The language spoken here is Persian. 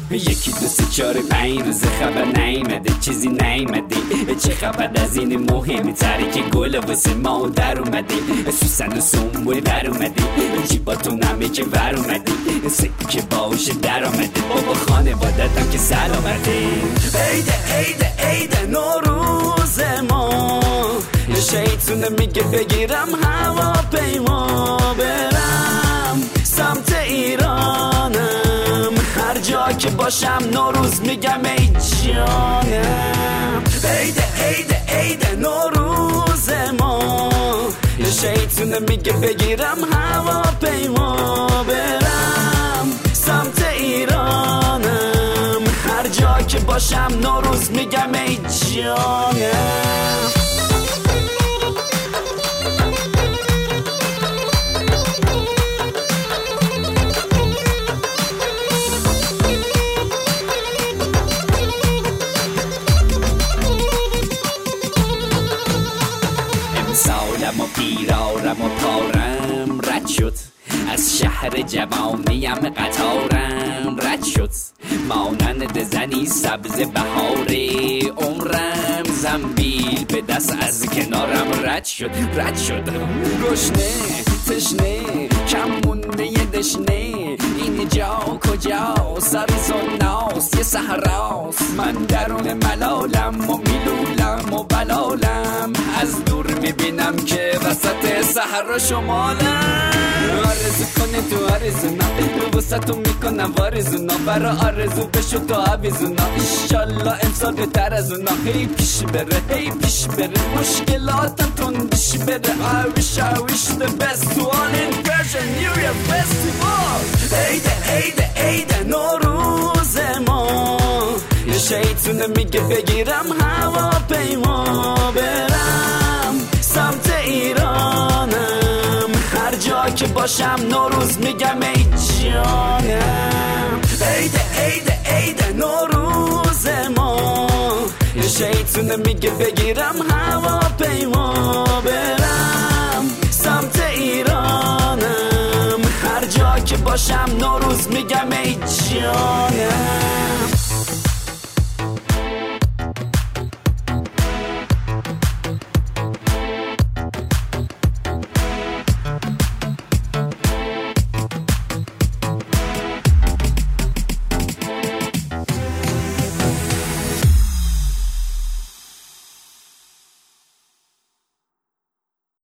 یکی دو سه چهار پنج روز خبر نیمده، چیزی نیمده. چه خبر از این مهمی تره که گل واسه ما در اومده، سوسن و سنبول در اومده، جیباتون همه که ور اومده، سکه باشه در آمده، بابا خانوادتم که سلامته. عیده عیده عیده نوروز ما، شیطونه میگه بگیرم هواپیما برم سمت ایرانم، هر جا که باشم نوروز میگم ای جانم. عیده عیده عیده نوروز ما، شیطونه میگه بگیرم هواپیما برم سمت ایرانم، هر جا که باشم نوروز میگم ای جانم. سالم و پیرارم و پارم رد شد، از شهر جوانیم قطارم رد شد، مانند زنی سبز بهار عمرم، زنبیل به دست از کنارم رد شد رد شد. گشنه تشنه کم مونده یه دشنه، اینجا کجا سریزوناست یه صحراست، من درون ملالم و میلولم و بلالم، از دور میبینم که وسط صحرا شمالم. آرزو کنه تو آرزونا، وسطو میکنم وارزونا، برا آرزو بشو تو عویزونا، ایشالله امسال بهتر از اونا. هی پیش بره هی پیش بره، مشکلاتم تندش بره. I wish the best to all in Persian New Year Festival. عیده عیده عیده نوروز ما، شیطونه میگه بگیرم هواپیما برم سمت ایرانم، هر جا که باشم نوروز میگم ای جانم. عیده عیده عیده نوروز ما، شیطونه میگه بگیرم هواپیما برم سمت ایرانم، هر جا که باشم نوروز میگم ای جانم.